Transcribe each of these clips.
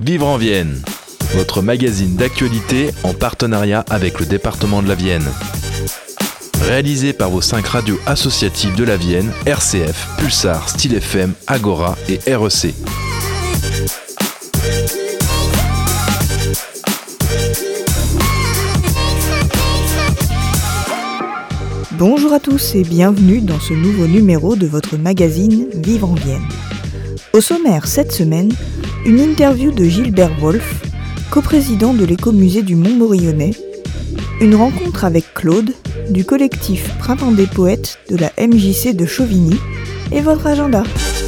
Vivre en Vienne, votre magazine d'actualité en partenariat avec le département de la Vienne. Réalisé par vos 5 radios associatives de la Vienne, RCF, Pulsar, Style FM, Agora et REC. Bonjour à tous et bienvenue dans ce nouveau numéro de votre magazine Vivre en Vienne. Au sommaire cette semaine, une interview de Gilbert Wolf, coprésident de l'écomusée du Mont-Morillonnais, une rencontre avec Claude, du collectif Printemps des Poètes de la MJC de Chauvigny, et votre agenda.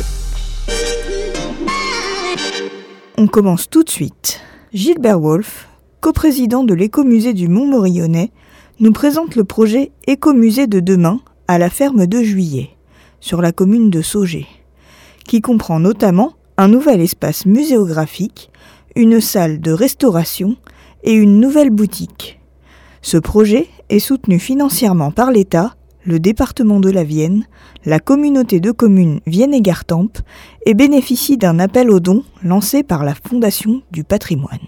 On commence tout de suite. Gilbert Wolf, coprésident de l'écomusée du Mont-Morillonnais, nous présente le projet Écomusée de demain à la ferme de Juillet, sur la commune de Saugé, qui comprend notamment un nouvel espace muséographique, une salle de restauration et une nouvelle boutique. Ce projet est soutenu financièrement par l'État, le département de la Vienne, la communauté de communes Vienne et Gartempe et bénéficie d'un appel aux dons lancé par la Fondation du patrimoine.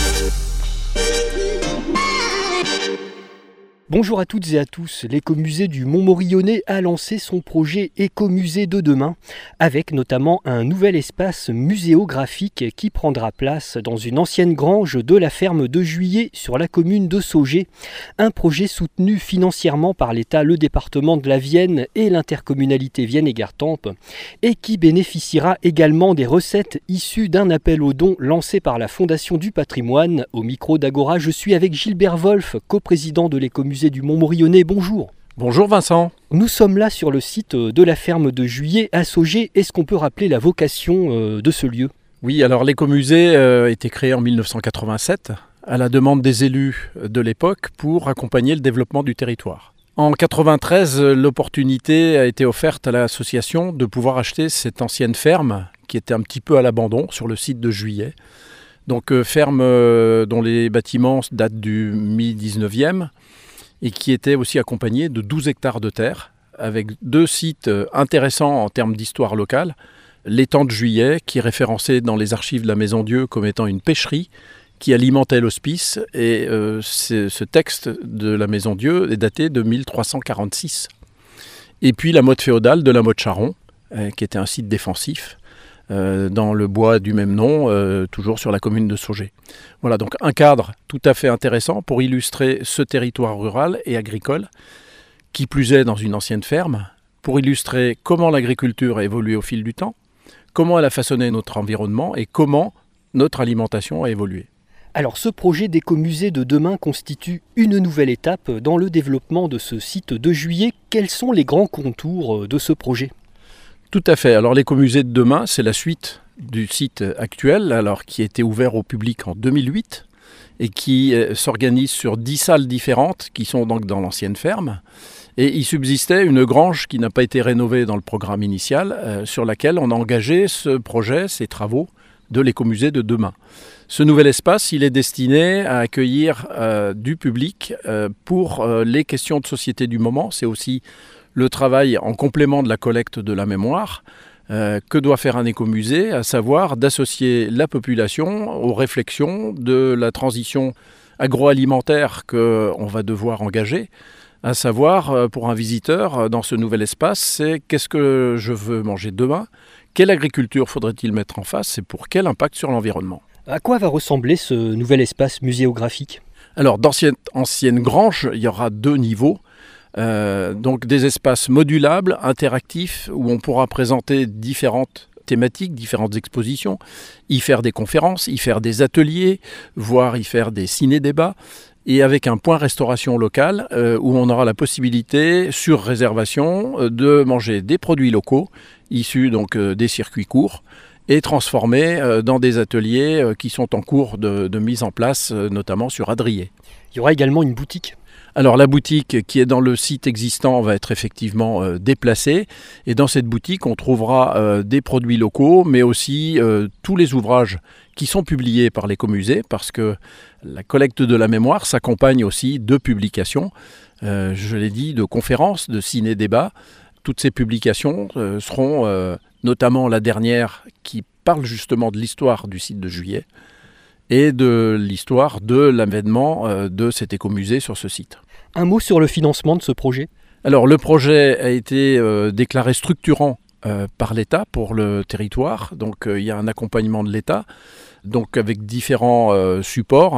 Bonjour à toutes et à tous, l'écomusée du Mont-Morillonnais a lancé son projet Écomusée de demain, avec notamment un nouvel espace muséographique qui prendra place dans une ancienne grange de la ferme de Juillet sur la commune de Saugé. Un projet soutenu financièrement par l'État, le département de la Vienne et l'intercommunalité Vienne et Gartempe, et qui bénéficiera également des recettes issues d'un appel aux dons lancé par la Fondation du patrimoine. Au micro d'Agora, je suis avec Gilbert Wolf, coprésident de l'écomusée du Mont-Morillonnais. Bonjour. Bonjour Vincent. Nous sommes là sur le site de la ferme de Juillet à Saugé. Est-ce qu'on peut rappeler la vocation de ce lieu ? Oui, alors l'écomusée a été créé en 1987 à la demande des élus de l'époque pour accompagner le développement du territoire. En 1993, l'opportunité a été offerte à l'association de pouvoir acheter cette ancienne ferme qui était un petit peu à l'abandon sur le site de Juillet. Donc ferme dont les bâtiments datent du mi-19e et qui était aussi accompagnée de 12 hectares de terre, avec 2 sites intéressants en termes d'histoire locale. L'étang de Juillet, qui est référencé dans les archives de la Maison Dieu comme étant une pêcherie, qui alimentait l'hospice, et ce texte de la Maison Dieu est daté de 1346. Et puis la motte féodale de la motte Charon, qui était un site défensif, dans le bois du même nom, toujours sur la commune de Saugé. Voilà, donc un cadre tout à fait intéressant pour illustrer ce territoire rural et agricole, qui plus est dans une ancienne ferme, pour illustrer comment l'agriculture a évolué au fil du temps, comment elle a façonné notre environnement et comment notre alimentation a évolué. Alors ce projet d'écomusée de demain constitue une nouvelle étape dans le développement de ce site de Juillet. Quels sont les grands contours de ce projet ? Tout à fait. Alors l'écomusée de demain, c'est la suite du site actuel, alors qui a été ouvert au public en 2008 et qui s'organise sur 10 salles différentes qui sont donc dans l'ancienne ferme. Et il subsistait une grange qui n'a pas été rénovée dans le programme initial, sur laquelle on a engagé ce projet, ces travaux de l'écomusée de demain. Ce nouvel espace, il est destiné à accueillir du public pour les questions de société du moment. C'est aussi le travail en complément de la collecte de la mémoire que doit faire un écomusée, à savoir d'associer la population aux réflexions de la transition agroalimentaire qu'on va devoir engager, à savoir pour un visiteur dans ce nouvel espace, c'est qu'est-ce que je veux manger demain, quelle agriculture faudrait-il mettre en face et pour quel impact sur l'environnement. À quoi va ressembler ce nouvel espace muséographique ? Alors dans cette ancienne grange, il y aura 2 niveaux. Donc des espaces modulables, interactifs, où on pourra présenter différentes thématiques, différentes expositions, y faire des conférences, y faire des ateliers, voire y faire des ciné-débats, et avec un point restauration locale où on aura la possibilité, sur réservation, de manger des produits locaux, issus donc des circuits courts, et transformés dans des ateliers qui sont en cours de mise en place, notamment sur Adrier. Il y aura également une boutique. Alors la boutique qui est dans le site existant va être effectivement déplacée et dans cette boutique on trouvera des produits locaux mais aussi tous les ouvrages qui sont publiés par l'écomusée parce que la collecte de la mémoire s'accompagne aussi de publications, je l'ai dit, de conférences, de ciné-débats. Toutes ces publications seront notamment la dernière qui parle justement de l'histoire du site de Juillet, et de l'histoire de l'avènement de cet écomusée sur ce site. Un mot sur le financement de ce projet ? Alors le projet a été déclaré structurant par l'État pour le territoire, donc il y a un accompagnement de l'État, donc avec différents supports,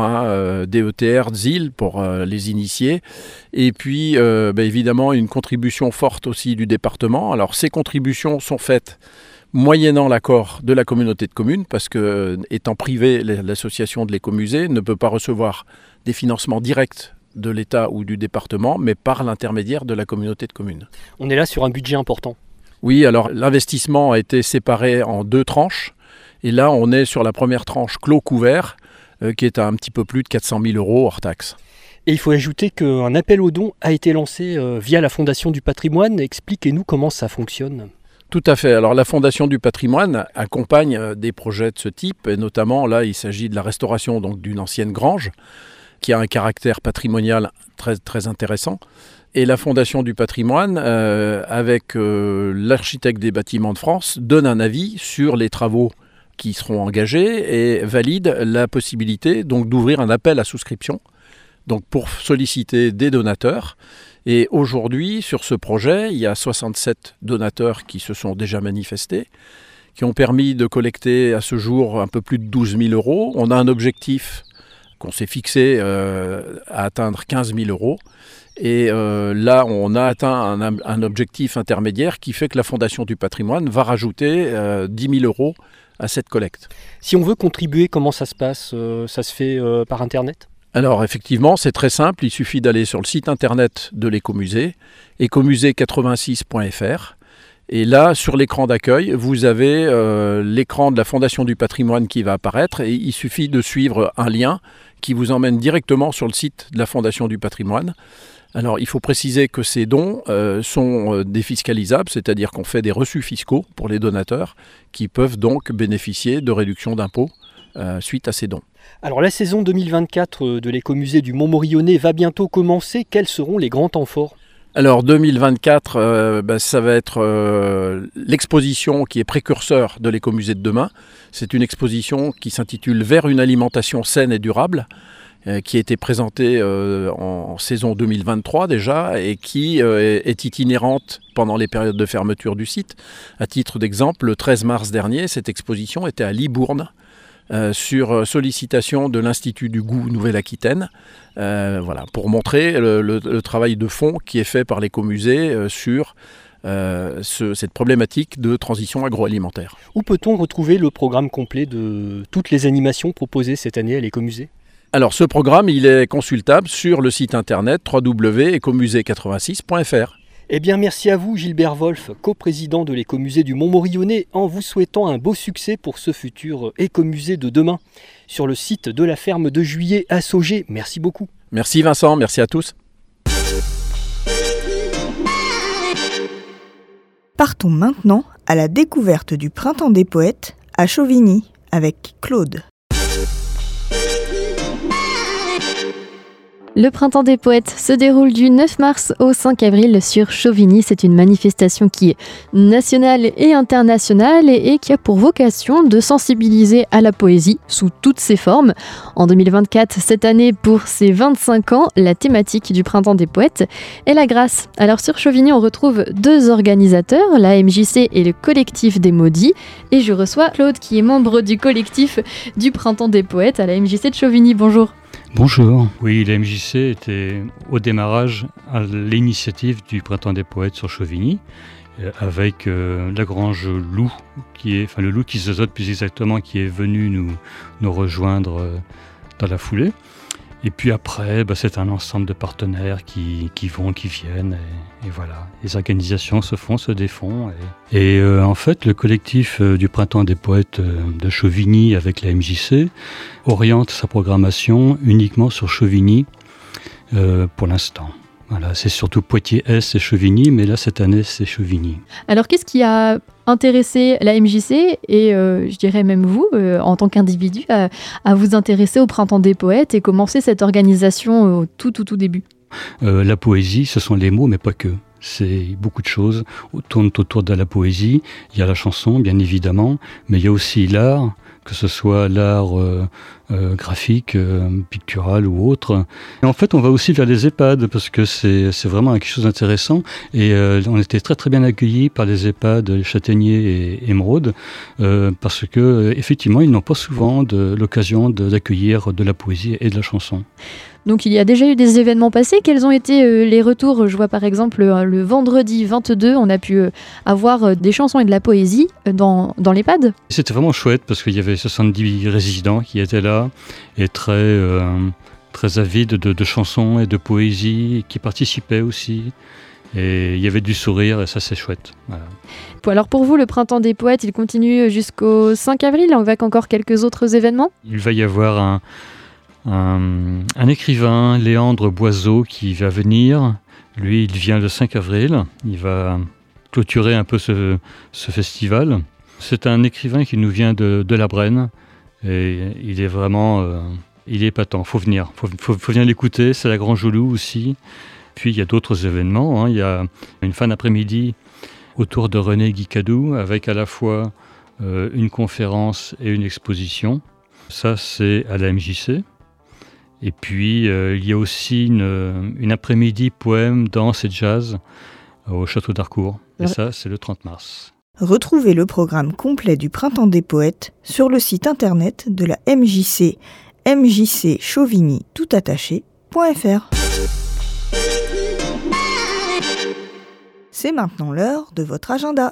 DETR, ZIL pour les initiés, et puis évidemment une contribution forte aussi du département. Alors ces contributions sont faites moyennant l'accord de la communauté de communes, parce que étant privée, l'association de l'écomusée ne peut pas recevoir des financements directs de l'État ou du département, mais par l'intermédiaire de la communauté de communes. On est là sur un budget important. Oui, alors l'investissement a été séparé en 2 tranches, et là on est sur la première tranche clos couvert, qui est à un petit peu plus de 400 000 € hors taxe. Et il faut ajouter qu'un appel aux dons a été lancé via la Fondation du patrimoine. Expliquez-nous comment ça fonctionne. Tout à fait. Alors la Fondation du patrimoine accompagne des projets de ce type, et notamment là il s'agit de la restauration donc, d'une ancienne grange, qui a un caractère patrimonial très, très intéressant. Et la Fondation du patrimoine, avec l'architecte des bâtiments de France, donne un avis sur les travaux qui seront engagés et valide la possibilité donc, d'ouvrir un appel à souscription donc, pour solliciter des donateurs. Et aujourd'hui, sur ce projet, il y a 67 donateurs qui se sont déjà manifestés, qui ont permis de collecter à ce jour un peu plus de 12 000 €. On a un objectif qu'on s'est fixé à atteindre 15 000 €. Et là, on a atteint un objectif intermédiaire qui fait que la Fondation du patrimoine va rajouter 10 000 € à cette collecte. Si on veut contribuer, comment ça se passe ? Ça se fait par Internet ? Alors effectivement, c'est très simple. Il suffit d'aller sur le site internet de l'écomusée, ecomusée86.fr. Et là, sur l'écran d'accueil, vous avez l'écran de la Fondation du patrimoine qui va apparaître. Et il suffit de suivre un lien qui vous emmène directement sur le site de la Fondation du patrimoine. Alors, il faut préciser que ces dons sont défiscalisables, c'est-à-dire qu'on fait des reçus fiscaux pour les donateurs qui peuvent donc bénéficier de réductions d'impôts suite à ces dons. Alors, la saison 2024 de l'écomusée du Mont-Morillonnais va bientôt commencer. Quels seront les grands temps forts ? Alors 2024, ça va être l'exposition qui est précurseur de l'écomusée de demain. C'est une exposition qui s'intitule « Vers une alimentation saine et durable », qui a été présentée en saison 2023 déjà et qui est itinérante pendant les périodes de fermeture du site. À titre d'exemple, le 13 mars dernier, cette exposition était à Libourne, sur sollicitation de l'Institut du goût Nouvelle-Aquitaine, pour montrer le travail de fond qui est fait par l'écomusée sur cette problématique de transition agroalimentaire. Où peut-on retrouver le programme complet de toutes les animations proposées cette année à l'écomusée ? Alors ce programme, il est consultable sur le site internet www.ecomusée86.fr. Eh bien, merci à vous, Gilbert Wolf, coprésident de l'écomusée du Mont-Morillonnais, en vous souhaitant un beau succès pour ce futur écomusée de demain sur le site de la ferme de Juillet à Saugé. Merci beaucoup. Merci Vincent, merci à tous. Partons maintenant à la découverte du Printemps des Poètes à Chauvigny avec Claude. Le Printemps des Poètes se déroule du 9 mars au 5 avril sur Chauvigny. C'est une manifestation qui est nationale et internationale et qui a pour vocation de sensibiliser à la poésie sous toutes ses formes. En 2024, cette année, pour ses 25 ans, la thématique du Printemps des Poètes est la grâce. Alors sur Chauvigny, on retrouve 2 organisateurs, la MJC et le collectif des Maudits. Et je reçois Claude qui est membre du collectif du Printemps des Poètes à la MJC de Chauvigny. Bonjour. Bonjour. Oui, la MJC était au démarrage à l'initiative du Printemps des Poètes sur Chauvigny, avec la Grange Loup, le loup qui se zote plus exactement, qui est venu nous rejoindre dans la foulée. Et puis après, c'est un ensemble de partenaires qui vont, qui viennent, et voilà. Les organisations se font, se défont. Et en fait, le collectif du Printemps des Poètes de Chauvigny avec la MJC oriente sa programmation uniquement sur Chauvigny pour l'instant. Voilà, c'est surtout Poitiers-Est et Chauvigny, mais là, cette année, c'est Chauvigny. Alors, qu'est-ce qui a intéressé la MJC et je dirais même vous, en tant qu'individu, à vous intéresser au Printemps des Poètes et commencer cette organisation au tout début ? La poésie, ce sont les mots, mais pas que. C'est beaucoup de choses tournent autour de la poésie. Il y a la chanson, bien évidemment, mais il y a aussi l'art, que ce soit l'art graphique, pictural ou autre. Et en fait, on va aussi vers les EHPAD parce que c'est vraiment quelque chose d'intéressant. Et on était très très bien accueillis par les EHPAD, les Châtaigniers et Émeraude, parce que effectivement, ils n'ont pas souvent l'occasion d'accueillir de la poésie et de la chanson. Donc il y a déjà eu des événements passés. Quels ont été les retours ? Je vois par exemple le vendredi 22, on a pu avoir des chansons et de la poésie dans l'EHPAD. C'était vraiment chouette parce qu'il y avait 70 résidents qui étaient là et très avides de chansons et de poésie, qui participaient aussi. Et il y avait du sourire et ça c'est chouette. Voilà. Alors pour vous, le Printemps des Poètes, il continue jusqu'au 5 avril avec encore quelques autres événements ? Il va y avoir un écrivain, Léandre Boiseau, qui va venir. Lui, il vient le 5 avril. Il va clôturer un peu ce festival. C'est un écrivain qui nous vient de la Brenne. Et il est vraiment... il est épatant. Faut venir. Faut venir l'écouter. C'est la Grand Joulou aussi. Puis, il y a d'autres événements. Il y a une fin d'après-midi autour de René Guicadou, avec à la fois une conférence et une exposition. Ça, c'est à la MJC. Et puis, il y a aussi une après-midi poème, danse et jazz au Château d'Harcourt. Et ça, c'est le 30 mars. Retrouvez le programme complet du Printemps des Poètes sur le site internet de la MJC, mjcchauvigny.fr. C'est maintenant l'heure de votre agenda.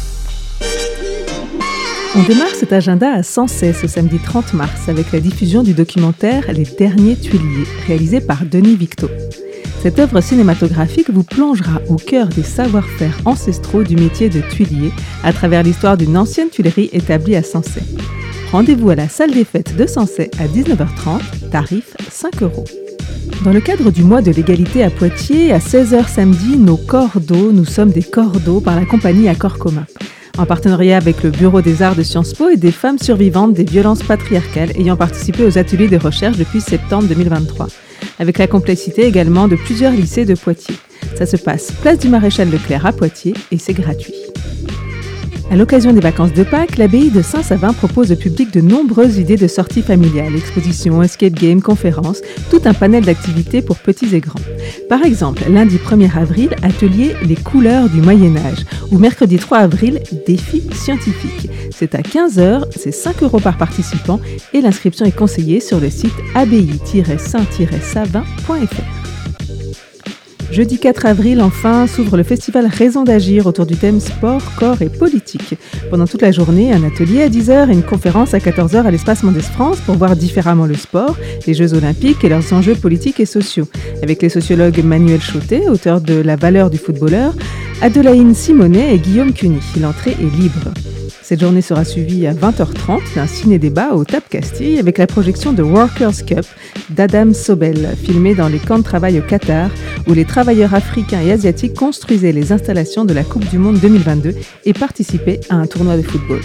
On démarre cet agenda à Sensey ce samedi 30 mars avec la diffusion du documentaire Les Derniers Tuiliers, réalisé par Denis Victo. Cette œuvre cinématographique vous plongera au cœur des savoir-faire ancestraux du métier de tuilier à travers l'histoire d'une ancienne tuilerie établie à Sensey. Rendez-vous à la salle des fêtes de Sensey à 19h30, tarif 5 €. Dans le cadre du mois de l'égalité à Poitiers, à 16h samedi, nos corps d'eau, nous sommes des corps d'eau par la compagnie Accord Commun. En partenariat avec le Bureau des Arts de Sciences Po et des femmes survivantes des violences patriarcales ayant participé aux ateliers de recherche depuis septembre 2023. Avec la complicité également de plusieurs lycées de Poitiers. Ça se passe place du Maréchal Leclerc à Poitiers et c'est gratuit. À l'occasion des vacances de Pâques, l'abbaye de Saint-Savin propose au public de nombreuses idées de sorties familiales, expositions, escape games, conférences, tout un panel d'activités pour petits et grands. Par exemple, lundi 1er avril, atelier Les couleurs du Moyen-Âge, ou mercredi 3 avril, défi scientifique. C'est à 15h, c'est 5 € par participant et l'inscription est conseillée sur le site abbaye-saint-savin.fr. Jeudi 4 avril, enfin, s'ouvre le festival Raison d'agir autour du thème sport, corps et politique. Pendant toute la journée, un atelier à 10h et une conférence à 14h à l'espace Mendès France pour voir différemment le sport, les Jeux Olympiques et leurs enjeux politiques et sociaux. Avec les sociologues Manuel Chautet, auteur de La valeur du footballeur, Adelaïne Simonet et Guillaume Cuny. L'entrée est libre. Cette journée sera suivie à 20h30 d'un ciné-débat au Tap Castille avec la projection de Workers' Cup d'Adam Sobel, filmé dans les camps de travail au Qatar, où les travailleurs africains et asiatiques construisaient les installations de la Coupe du Monde 2022 et participaient à un tournoi de football.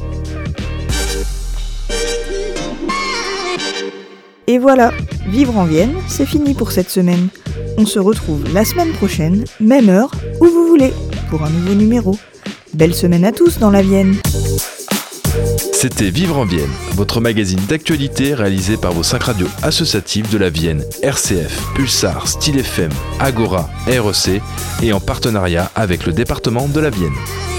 Et voilà, Vivre en Vienne, c'est fini pour cette semaine. On se retrouve la semaine prochaine, même heure, où vous voulez, pour un nouveau numéro. Belle semaine à tous dans la Vienne. C'était Vivre en Vienne, votre magazine d'actualité réalisé par vos 5 radios associatives de la Vienne, RCF, Pulsar, Style FM, Agora, REC et en partenariat avec le département de la Vienne.